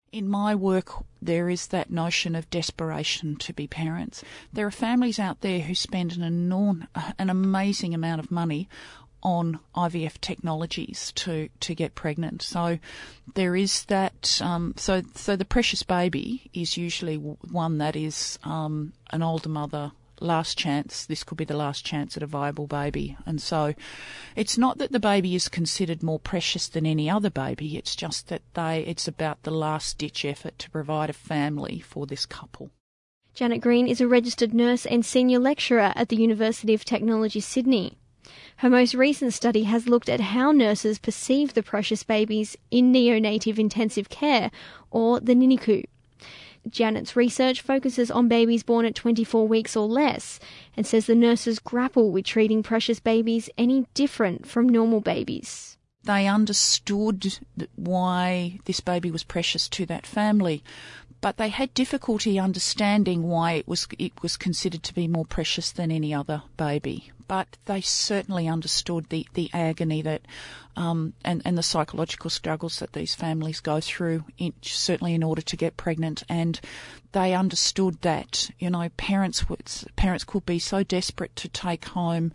In my work, there is that notion of desperation to be parents. There are families out there who spend an amazing amount of money on IVF technologies to get pregnant. So there is that. So the precious baby is usually one that is an older mother. Last chance, this could be the last chance at a viable baby. And so it's not that the baby is considered more precious than any other baby, it's just that it's about the last-ditch effort to provide a family for this couple. Janet Green is a registered nurse and senior lecturer at the University of Technology, Sydney. Her most recent study has looked at how nurses perceive the precious babies in neonatal intensive care, or the NICU. Janet's research focuses on babies born at 24 weeks or less and says the nurses grapple with treating precious babies any different from normal babies. They understood why this baby was precious to that family, but they had difficulty understanding why it was considered to be more precious than any other baby. But they certainly understood the agony that and the psychological struggles that these families go through, certainly in order to get pregnant. And they understood that, parents could be so desperate to take home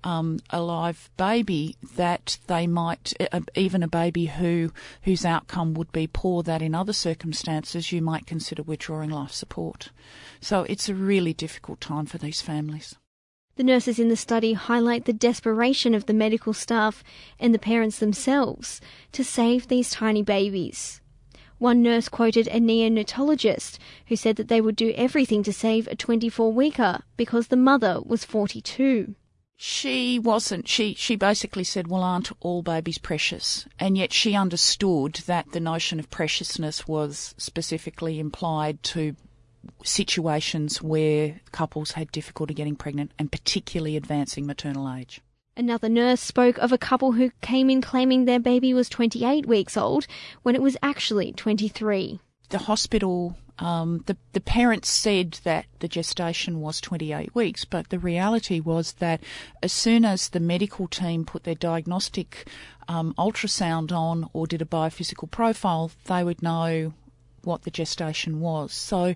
a live baby that they might, even a baby whose outcome would be poor, that in other circumstances you might consider withdrawing life support. So it's a really difficult time for these families. The nurses in the study highlight the desperation of the medical staff and the parents themselves to save these tiny babies. One nurse quoted a neonatologist who said that they would do everything to save a 24-weeker because the mother was 42. She wasn't. She basically said, well, aren't all babies precious? And yet she understood that the notion of preciousness was specifically implied to situations where couples had difficulty getting pregnant and particularly advancing maternal age. Another nurse spoke of a couple who came in claiming their baby was 28 weeks old when it was actually 23. The hospital, the parents said that the gestation was 28 weeks, but the reality was that as soon as the medical team put their diagnostic ultrasound on or did a biophysical profile, they would know what the gestation was. So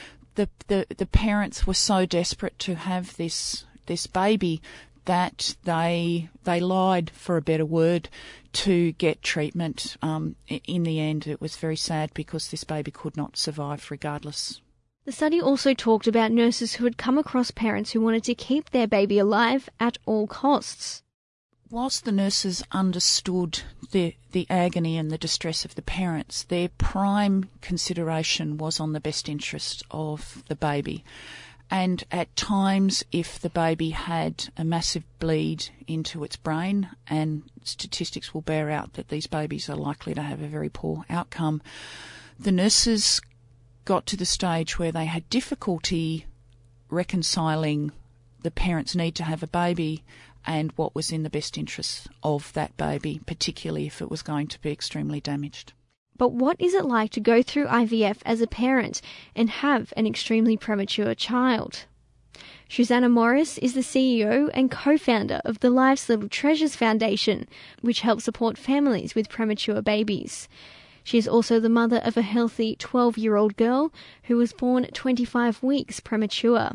the parents were so desperate to have this baby that they lied, for a better word, to get treatment. In the end, it was very sad because this baby could not survive regardless. The study also talked about nurses who had come across parents who wanted to keep their baby alive at all costs. Whilst the nurses understood the agony and the distress of the parents, their prime consideration was on the best interest of the baby. And at times, if the baby had a massive bleed into its brain, and statistics will bear out that these babies are likely to have a very poor outcome, the nurses got to the stage where they had difficulty reconciling the parents' need to have a baby and what was in the best interest of that baby, particularly if it was going to be extremely damaged. But what is it like to go through IVF as a parent and have an extremely premature child? Susanna Morris is the CEO and co-founder of the Life's Little Treasures Foundation, which helps support families with premature babies. She is also the mother of a healthy 12-year-old girl who was born 25 weeks premature.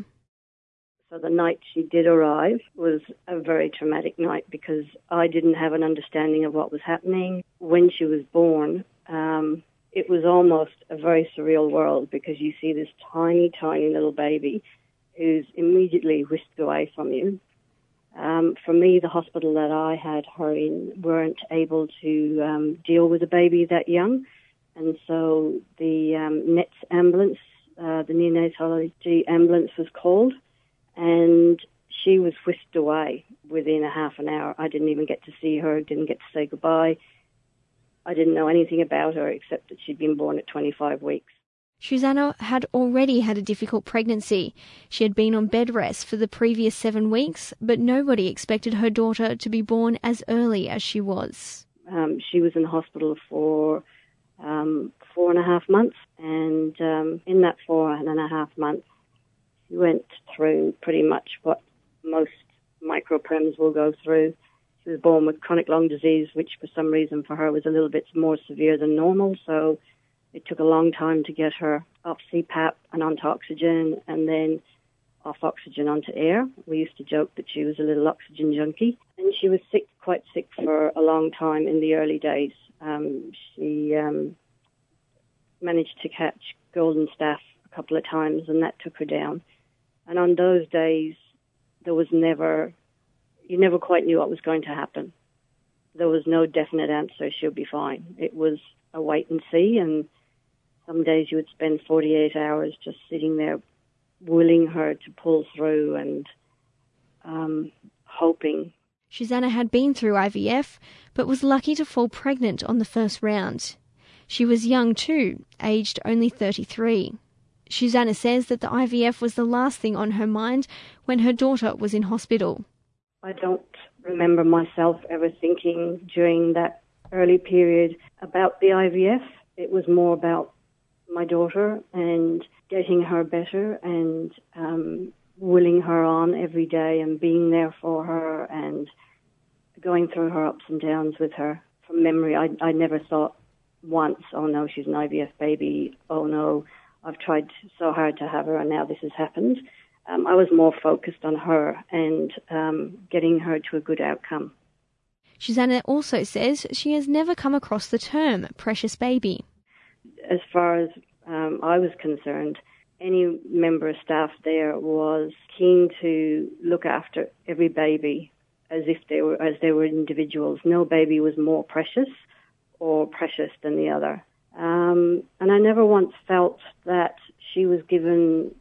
So the night she did arrive was a very traumatic night because I didn't have an understanding of what was happening. When she was born, it was almost a very surreal world because you see this tiny, tiny little baby who's immediately whisked away from you. For me, the hospital that I had her in weren't able to deal with a baby that young. And so the NETS ambulance, the neonatology ambulance was called. And she was whisked away within a half an hour. I didn't even get to see her, didn't get to say goodbye. I didn't know anything about her except that she'd been born at 25 weeks. Susanna had already had a difficult pregnancy. She had been on bed rest for the previous 7 weeks, but nobody expected her daughter to be born as early as she was. She was in hospital for 4.5 months, and in that 4.5 months, she went through pretty much what most microprems will go through. She was born with chronic lung disease, which for some reason for her was a little bit more severe than normal. So It took a long time to get her off CPAP and onto oxygen, and then off oxygen onto air. We used to joke that she was a little oxygen junkie. And she was sick, quite sick for a long time in the early days. She managed to catch golden staph a couple of times, and that took her down. And on those days, you never quite knew what was going to happen. There was no definite answer, she'll be fine. It was a wait and see, and some days you would spend 48 hours just sitting there willing her to pull through and hoping. Susanna had been through IVF, but was lucky to fall pregnant on the first round. She was young too, aged only 33. Susanna says that the IVF was the last thing on her mind when her daughter was in hospital. I don't remember myself ever thinking during that early period about the IVF. It was more about my daughter and getting her better and willing her on every day and being there for her and going through her ups and downs with her. From memory, I never thought once, oh no, she's an IVF baby, oh no, I've tried so hard to have her and now this has happened. I was more focused on her and getting her to a good outcome. Susanna also says she has never come across the term precious baby. As far as I was concerned, any member of staff there was keen to look after every baby as if they were individuals. No baby was more precious or precious than the other. And I never once felt that she was given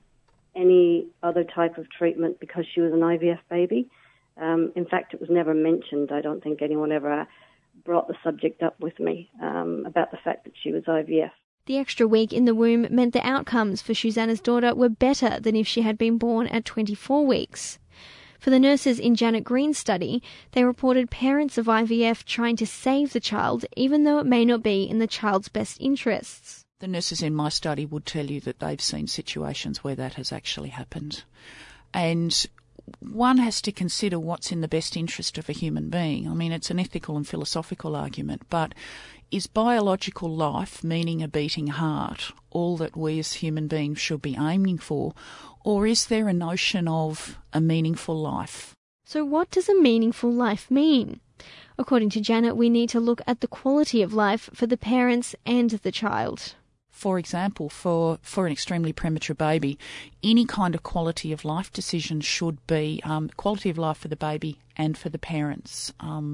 any other type of treatment because she was an IVF baby. In fact, it was never mentioned. I don't think anyone ever brought the subject up with me about the fact that she was IVF. The extra week in the womb meant the outcomes for Susanna's daughter were better than if she had been born at 24 weeks. For the nurses in Janet Green's study, they reported parents of IVF trying to save the child, even though it may not be in the child's best interests. The nurses in my study would tell you that they've seen situations where that has actually happened. And one has to consider what's in the best interest of a human being. I mean, it's an ethical and philosophical argument, but is biological life, meaning a beating heart, all that we as human beings should be aiming for? Or is there a notion of a meaningful life? So what does a meaningful life mean? According to Janet, we need to look at the quality of life for the parents and the child. For example, for an extremely premature baby, any kind of quality of life decision should be quality of life for the baby and for the parents.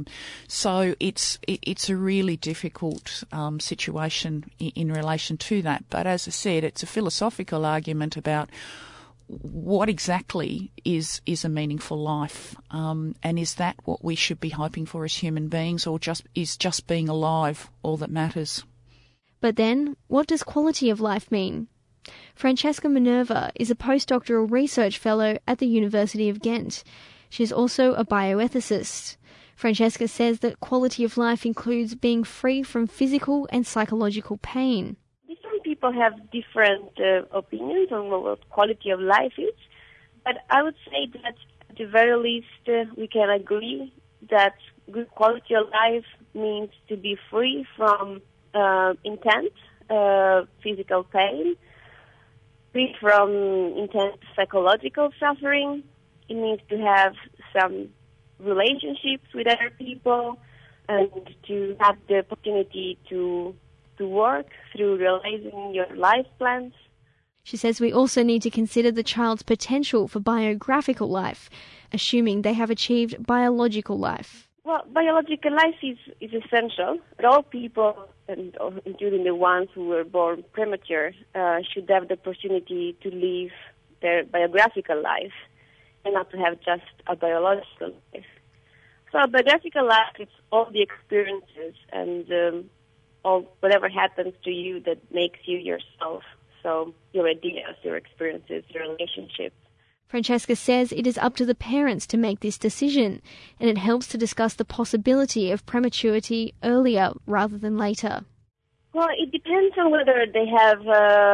So it's a really difficult situation in relation to that. But as I said, it's a philosophical argument about what exactly is a meaningful life, and is that what we should be hoping for as human beings, or is just being alive all that matters? But then, what does quality of life mean? Francesca Minerva is a postdoctoral research fellow at the University of Ghent. She's also a bioethicist. Francesca says that quality of life includes being free from physical and psychological pain. Different people have different opinions on what quality of life is, but I would say that at the very least we can agree that good quality of life means to be free from intense physical pain, free from intense psychological suffering. It means to have some relationships with other people and to have the opportunity to work through realizing your life plans. She says we also need to consider the child's potential for biographical life, assuming they have achieved biological life. Well, biological life is essential. But all people, and including the ones who were born premature, should have the opportunity to live their biographical life and not to have just a biological life. So a biographical life is all the experiences and all whatever happens to you that makes you yourself. So your ideas, your experiences, your relationships. Francesca says it is up to the parents to make this decision, and it helps to discuss the possibility of prematurity earlier rather than later. Well, it depends on whether they have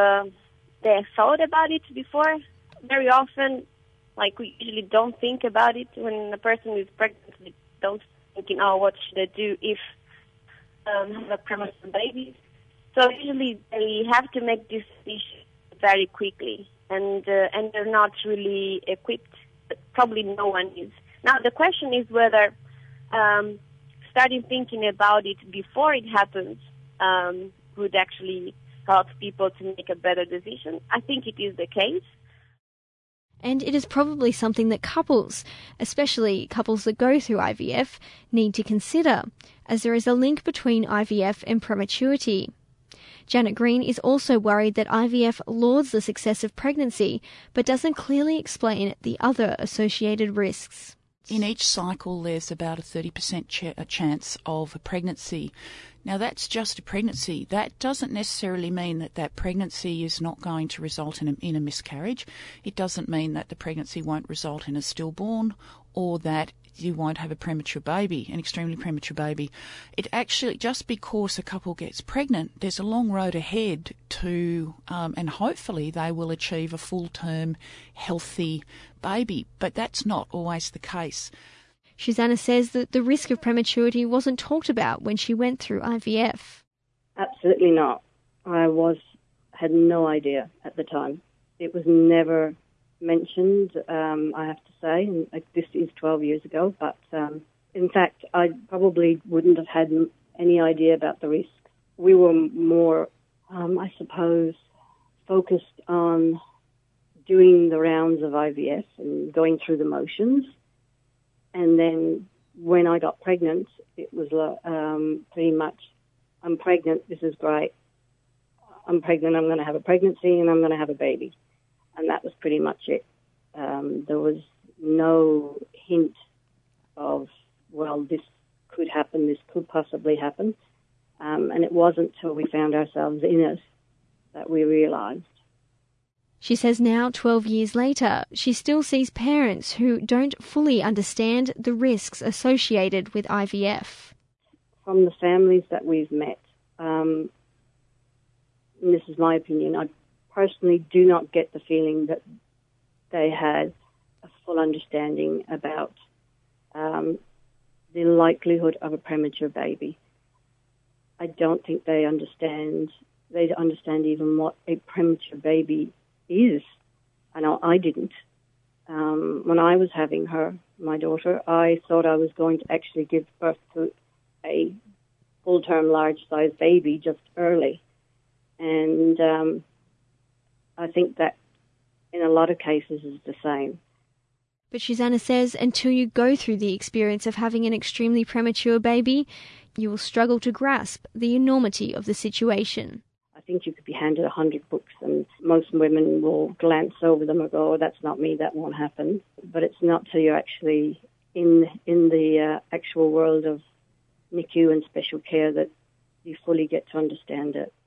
thought about it before. Very often, we usually don't think about it when a person is pregnant. We don't thinking, what should I do if I have a premature baby? So usually they have to make this decision very quickly, and they're not really equipped. Probably no one is. Now the question is whether starting thinking about it before it happens would actually help people to make a better decision. I think it is the case. And it is probably something that couples, especially couples that go through IVF, need to consider, as there is a link between IVF and prematurity. Janet Green is also worried that IVF lauds the success of pregnancy, but doesn't clearly explain the other associated risks. In each cycle, there's about a 30% chance of a pregnancy. Now, that's just a pregnancy. That doesn't necessarily mean that that pregnancy is not going to result in a miscarriage. It doesn't mean that the pregnancy won't result in a stillborn or that you won't have a premature baby, an extremely premature baby. It actually, just because a couple gets pregnant, there's a long road ahead to, and hopefully they will achieve a full-term, healthy baby. But that's not always the case. Shoshana says that the risk of prematurity wasn't talked about when she went through IVF. Absolutely not. I had no idea at the time. It was never mentioned, I have to say, and this is 12 years ago, but in fact, I probably wouldn't have had any idea about the risks. We were more, I suppose, focused on doing the rounds of IVF and going through the motions. And then when I got pregnant, it was pretty much, I'm pregnant, this is great. I'm pregnant, I'm going to have a pregnancy and I'm going to have a baby. And that was pretty much it. There was no hint of, well, this could happen, this could possibly happen. And it wasn't till we found ourselves in it that we realised. She says now, 12 years later, she still sees parents who don't fully understand the risks associated with IVF. From the families that we've met, and this is my opinion, I personally do not get the feeling that they had a full understanding about the likelihood of a premature baby. I don't think they understand even what a premature baby is. I know I didn't. When I was having my daughter, I thought I was going to actually give birth to a full-term, large-sized baby just early. And I think that in a lot of cases is the same. But Shoshana says until you go through the experience of having an extremely premature baby, you will struggle to grasp the enormity of the situation. I think you could be handed 100 books and most women will glance over them and go, oh, that's not me, that won't happen. But it's not till you're actually in the actual world of NICU and special care that you fully get to understand it.